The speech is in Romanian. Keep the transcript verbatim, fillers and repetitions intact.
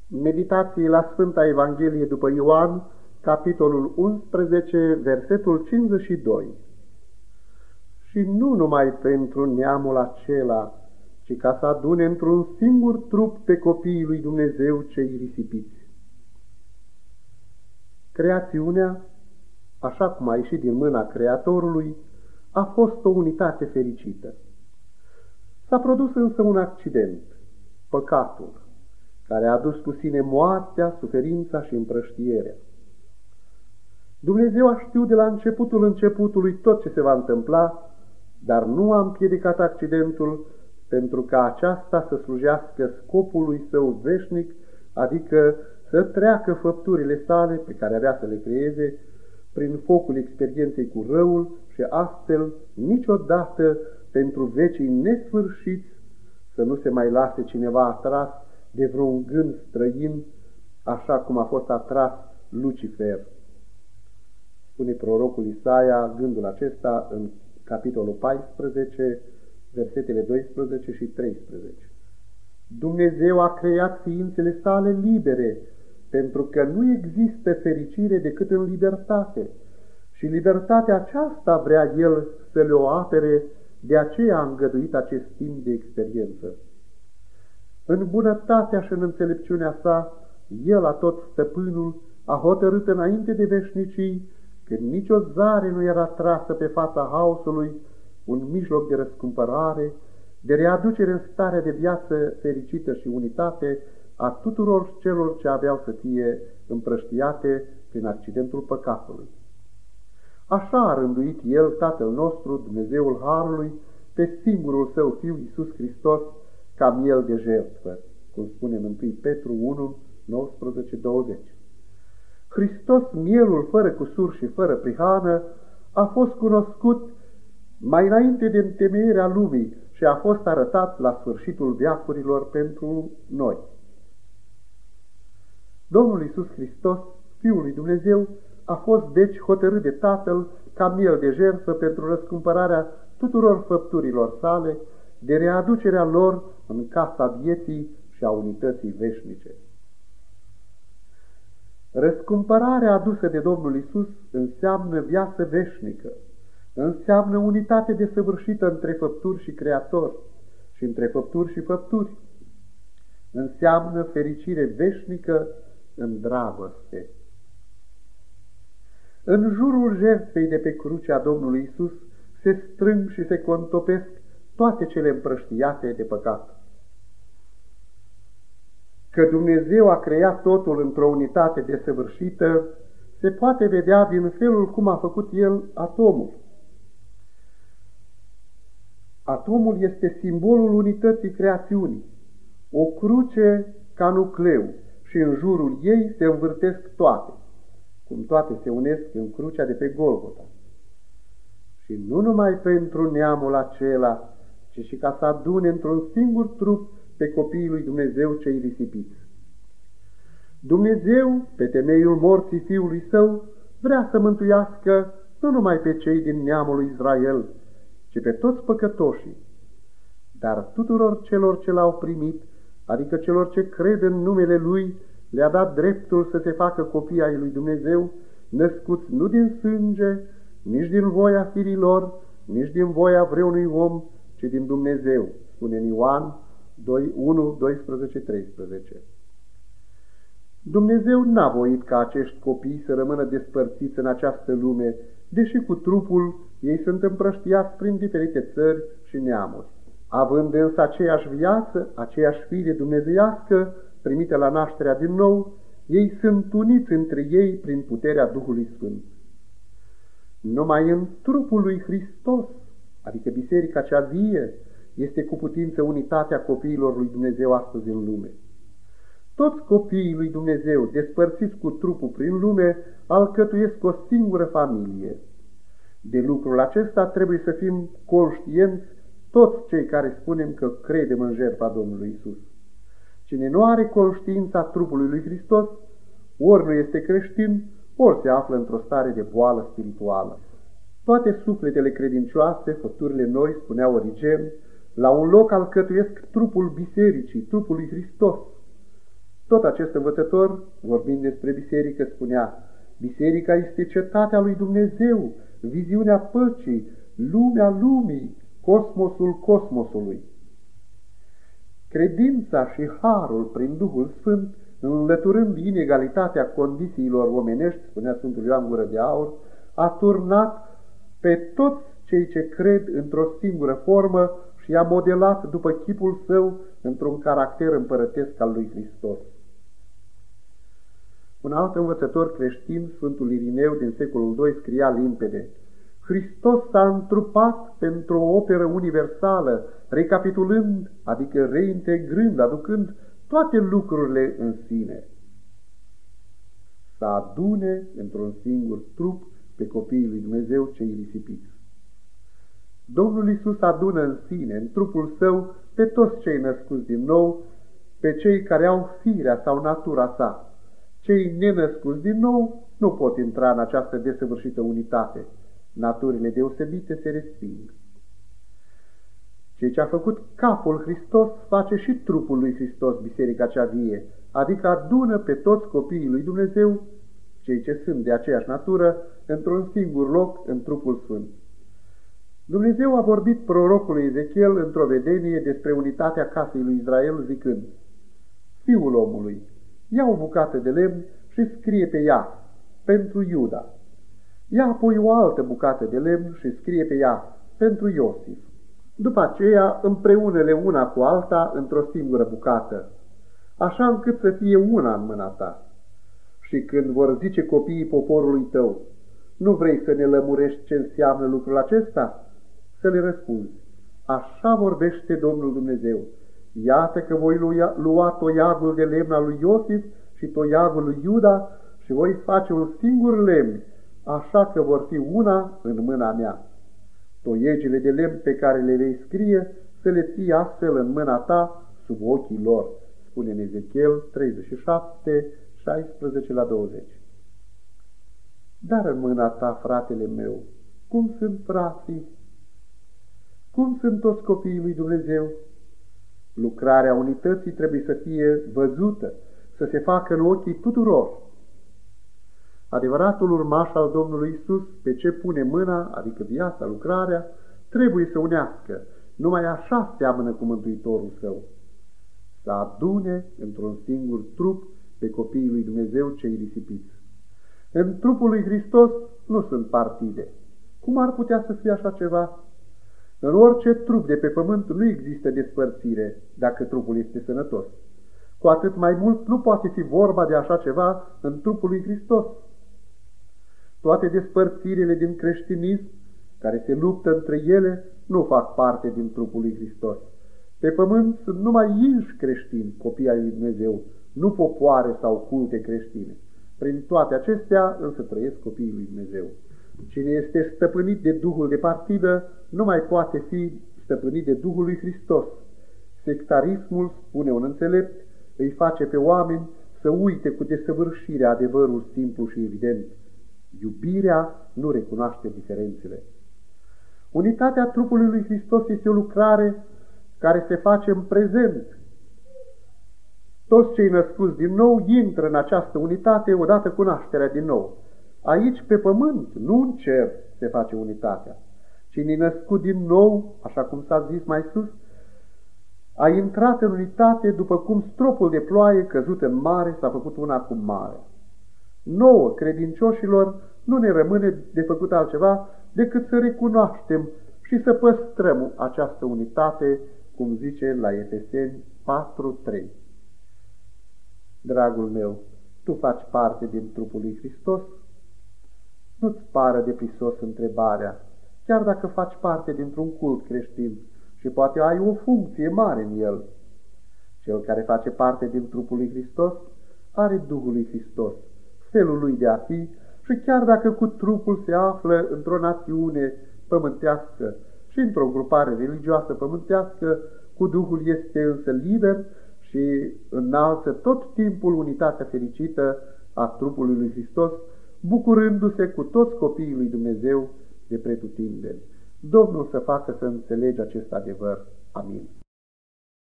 Meditații la Sfânta Evanghelie după Ioan, capitolul unsprezece, versetul cincizeci și doi. Și nu numai pentru neamul acela, ci ca să adune într-un singur trup pe copiii lui Dumnezeu cei risipiți. Creațiunea, așa cum a ieșit din mâna Creatorului, a fost o unitate fericită. S-a produs însă un accident, păcatul, care a adus cu sine moartea, suferința și împrăștierea. Dumnezeu a știut de la începutul începutului tot ce se va întâmpla, dar nu a împiedicat accidentul pentru ca aceasta să slujească scopului său veșnic, adică să treacă făpturile sale pe care avea să le creeze prin focul experienței cu răul și astfel niciodată pentru vecii nesfârșiți să nu se mai lase cineva atras de vreun gând străin, așa cum a fost atras Lucifer. Spune prorocul Isaia gândul acesta în capitolul paisprezece, versetele doisprezece și treisprezece. Dumnezeu a creat ființele sale libere, pentru că nu există fericire decât în libertate, și libertatea aceasta vrea El să le o apere, de aceea a îngăduit acest timp de experiență. În bunătatea și în înțelepciunea sa, El, atot stăpânul, a hotărât înainte de veșnicii, când nicio zare nu era trasă pe fața haosului, un mijloc de răscumpărare, de readucere în starea de viață fericită și unitate a tuturor celor ce aveau să fie împrăștiate prin accidentul păcatului. Așa a rânduit El, Tatăl nostru, Dumnezeul Harului, pe singurul Său Fiu, Iisus Hristos, ca miel de jertfă, cum spune în întâi Petru unu, nouăsprezece douăzeci. Hristos, mielul fără cusur și fără prihană, a fost cunoscut mai înainte de întemeierea lumii și a fost arătat la sfârșitul veacurilor pentru noi. Domnul Iisus Hristos, Fiul lui Dumnezeu, a fost deci hotărât de Tatăl ca miel de jertfă pentru răscumpărarea tuturor făpturilor sale, de readucerea lor în casa vieții și a unității veșnice. Răscumpărarea adusă de Domnul Iisus înseamnă viață veșnică, înseamnă unitate desăvârșită între făpturi și Creator și între făpturi și făpturi, înseamnă fericire veșnică în dragoste. În jurul jertfei de pe crucea Domnului Iisus se strâng și se contopesc toate cele împrăștiate de păcat. Că Dumnezeu a creat totul într-o unitate desăvârșită se poate vedea din felul cum a făcut El atomul. Atomul este simbolul unității creațiunii, o cruce ca nucleu și în jurul ei se învârtesc toate, cum toate se unesc în crucea de pe Golgota. Și nu numai pentru neamul acela, ci și ca să adune într-un singur trup pe copiii lui Dumnezeu cei risipiți. Dumnezeu, pe temeiul morții Fiului Său, vrea să mântuiască nu numai pe cei din neamul lui Israel, ci pe toți păcătoșii, dar tuturor celor ce l-au primit, adică celor ce cred în numele Lui, le-a dat dreptul să se facă copii ai lui Dumnezeu, născuți nu din sânge, nici din voia firilor, nici din voia vreunui om, ci din Dumnezeu, spune în Ioan unu, doisprezece, treisprezece. Dumnezeu n-a voit ca acești copii să rămână despărțiți în această lume, deși cu trupul ei sunt împrăștiați prin diferite țări și neamuri. Având însă aceeași viață, aceeași fire dumnezeiască, primită la nașterea din nou, ei sunt uniți între ei prin puterea Duhului Sfânt. Numai în trupul lui Hristos, adică biserica cea vie, este cu putință unitatea copiilor lui Dumnezeu astăzi în lume. Toți copiii lui Dumnezeu, despărțiți cu trupul prin lume, alcătuiesc o singură familie. De lucrul acesta trebuie să fim conștienți toți cei care spunem că credem în jertfa Domnului Iisus. Cine nu are conștiința trupului lui Hristos, ori nu este creștin, ori se află într-o stare de boală spirituală. Toate sufletele credincioase, făpturile noi, spunea Origen, la un loc alcătuiesc trupul bisericii, trupul lui Hristos. Tot acest învățător, vorbind despre biserică, spunea: biserica este cetatea lui Dumnezeu, viziunea păcii, lumea lumii, cosmosul cosmosului. Credința și harul prin Duhul Sfânt, înlăturând inegalitatea condițiilor omenești, spunea Sfântul Ioan Gură de Aur, a turnat pe toți cei ce cred într-o singură formă și i-a modelat după chipul său într-un caracter împărătesc al lui Hristos. Un alt învățător creștin, Sfântul Irineu din secolul doi, scria limpede: Hristos s-a întrupat pentru o operă universală, recapitulând, adică reintegrând, aducând toate lucrurile în sine. Să adune într-un singur trup pe copiii lui Dumnezeu cei risipiți. Domnul Iisus adună în sine, în trupul său, pe toți cei născuți din nou, pe cei care au firea sau natura sa. Cei nenăscuți din nou nu pot intra în această desăvârșită unitate. Naturile deosebite se resping. Cei ce a făcut capul Hristos face și trupul lui Hristos, biserica cea vie, adică adună pe toți copiii lui Dumnezeu, cei ce sunt de aceeași natură, într-un singur loc, în trupul sfânt. Dumnezeu a vorbit prorocului Ezechiel într-o vedenie despre unitatea casei lui Israel, zicând: Fiul omului, ia o bucată de lemn și scrie pe ea, pentru Iuda. Ia apoi o altă bucată de lemn și scrie pe ea, pentru Iosif. După aceea, împreunele una cu alta într-o singură bucată, așa încât să fie una în mâna ta. Și când vor zice copiii poporului tău: nu vrei să ne lămurești ce înseamnă lucrul acesta? Să le răspunzi: așa vorbește Domnul Dumnezeu. Iată că voi lua, lua toiagul de lemn al lui Iosif și toiagul lui Iuda și voi face un singur lemn, așa că vor fi una în mâna mea. Toiegile de lemn pe care le vei scrie să le ții astfel în mâna ta sub ochii lor, spune în Ezechiel treizeci și șapte, șaisprezece la douăzeci. Dar în mâna ta, fratele meu, cum sunt frații? Cum sunt toți copiii lui Dumnezeu? Lucrarea unității trebuie să fie văzută, să se facă în ochii tuturor. Adevăratul urmaș al Domnului Isus, pe ce pune mâna, adică viața, lucrarea, trebuie să unească. Numai așa seamănă cu Mântuitorul său. Să adune într-un singur trup pe copiii lui Dumnezeu cei risipiți. În trupul lui Hristos nu sunt partide. Cum ar putea să fie așa ceva? În orice trup de pe pământ nu există despărțire, dacă trupul este sănătos. Cu atât mai mult nu poate fi vorba de așa ceva în trupul lui Hristos. Toate despărțirile din creștinism, care se luptă între ele, nu fac parte din trupul lui Hristos. Pe pământ sunt numai inși creștini, copii ai lui Dumnezeu, nu popoare sau culte creștine. Prin toate acestea însă trăiesc copiii lui Dumnezeu. Cine este stăpânit de Duhul de partidă, nu mai poate fi stăpânit de Duhul lui Hristos. Sectarismul, spune un înțelept, îi face pe oameni să uite cu desăvârșire adevărul simplu și evident. Iubirea nu recunoaște diferențele. Unitatea trupului lui Hristos este o lucrare care se face în prezent. Toți cei născuți din nou intră în această unitate odată cu nașterea din nou. Aici, pe pământ, nu în cer se face unitatea. Cine născut din nou, așa cum s-a zis mai sus, a intrat în unitate după cum stropul de ploaie căzut în mare s-a făcut una cu mare. Nouă, credincioșilor, nu ne rămâne de făcut altceva decât să recunoaștem și să păstrăm această unitate, cum zice la Efeseni patru trei. Dragul meu, tu faci parte din trupul lui Hristos? Nu-ți pară de prisos întrebarea, chiar dacă faci parte dintr-un cult creștin și poate ai o funcție mare în el. Cel care face parte din trupul lui Hristos are Duhul lui Hristos, felul lui de a fi, și chiar dacă cu trupul se află într-o națiune pământească și într-o grupare religioasă pământească, cu Duhul este însă liber și înalță tot timpul unitatea fericită a trupului lui Hristos, bucurându-se cu toți copiii lui Dumnezeu de pretutindeni. Domnul să facă să înțelegi acest adevăr. Amin.